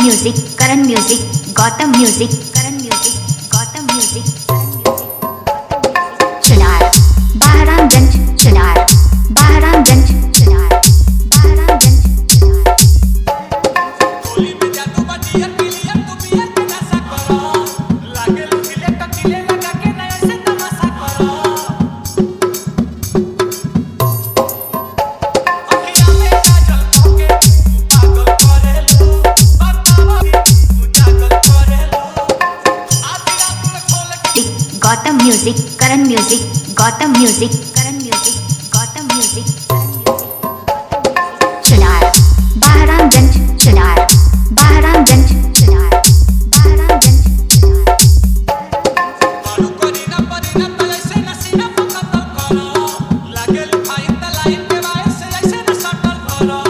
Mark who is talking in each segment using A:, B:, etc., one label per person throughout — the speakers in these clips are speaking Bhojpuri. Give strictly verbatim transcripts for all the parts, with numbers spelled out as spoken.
A: music, Karan music, Gotham music, Karan music, Gotham music, Chunar, Bahramganj, Chunar, Bahramganj, Chunar, Bahramganj, Chunar.
B: Holi में जादू बाजी है पिलियन तू बियर के नशा करो लागे लुकिले टकिले लगा के नया से तमाशा करो अखियां में काजल होके तू पागल करेलो बतावा तू जागल करेलो आधी रात में खोल के
A: Gotham music, Karan music, Gotham music, Karan music, Gotham music, Chunar, Bahramganj, Chunar, Bahramganj, Chunar, Bahramganj, Chunar.
B: मारू करीना परीना तो ऐसे नसीना पकड़ करो लागे लुकाई त लाइन के वाय से ऐसे न सटल करो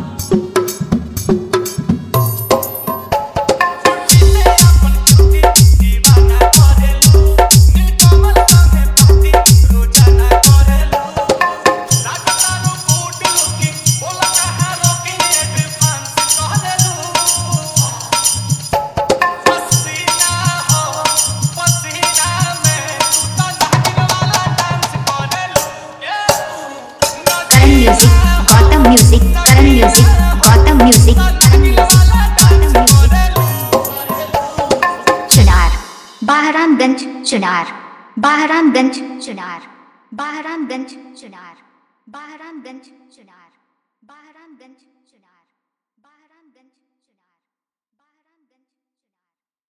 B: जीते अपन क्यूटी दीवाना करेलो नीलकमल संगे पार्टी रोजाना करेलो लागतारो गुड लुकिंग बोला कहां रोकी एडवांस करेलो पसीना हो पसीना में तू तो नागिन वाला डांस करेलो
A: Karan music, Gotham music, Karan music, Gotham music, Karan music, Gotham music, Chunar, Bahramganj, Chunar, Bahramganj, Chunar, Bahramganj, Chunar, Bahramganj, Chunar, Bahramganj.